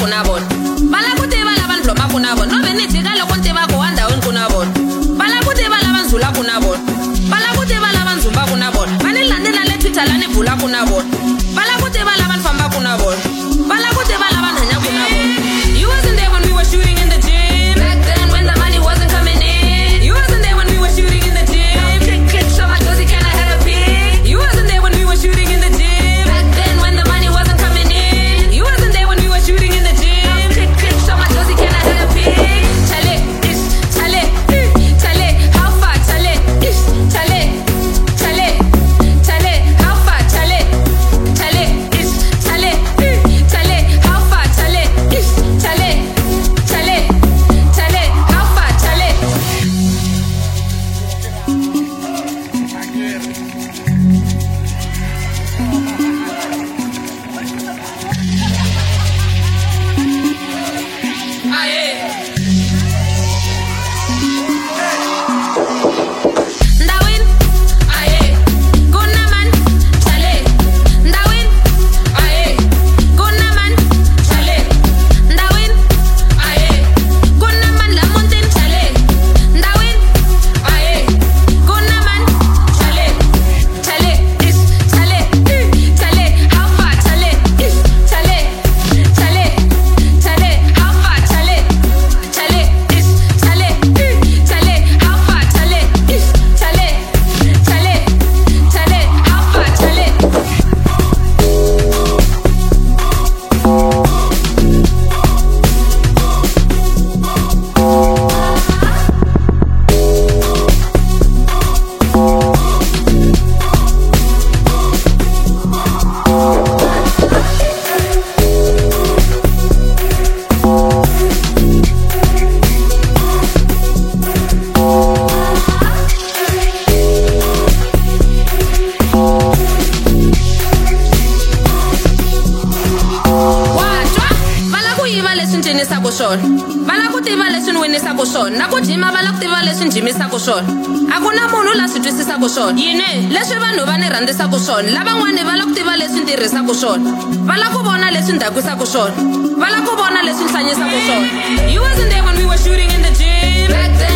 kuna bona bala ku tiva lava ndloma kuna bona no veni tika loko ntiva ko andhawini kuna bona bala ku tiva lava ndzula kuna bona bala ku tiva lava ndzumba kuna bona vani landela le Twitter lani bula kuna bona bala ku tiva lava nfamba kuna bona bala ku tiva lava nhanya kuna bona. You wasn't there when we were shooting in the gym back then when the money wasn't coming in. You wasn't there when we were shooting in the gym. Click click show my josie can I have a pic. You wasn't there when we were shooting in the gym back then when the money wasn't coming in. You wasn't there when we were shooting in the gym. Click click show my josie can I have a pic. Chale ish chale chale how far chale ish chale chale chale how far chale chale ish chale chale how far chale ish chale chale chale how far chale. Ndawin aye gonna man chale ndawin aye gonna man chale ndawin aye gonna man la mountain chale ndawin aye gonna man chale chale is chale chale how far chale is chale chale chale how far chale chale is chale chale how far chale is chale chale chale how far chale. Watchwa vala ku yiva leswi ncinisaka swona vala ku tiva leswi ni winisaka swona na ku jima vala ku tiva leswi njimisaka swona a ku na munhu la swi twisisaka swona yini leswi vanhu va ni rhandzisaka swona lavan'wani vala ku tiva leswi ntirhisaka swona vala ku vona leswi ndakwisaka swona vala ku vona leswi nhlanyisaka swona. You wasn't there when we were shooting in the gym back then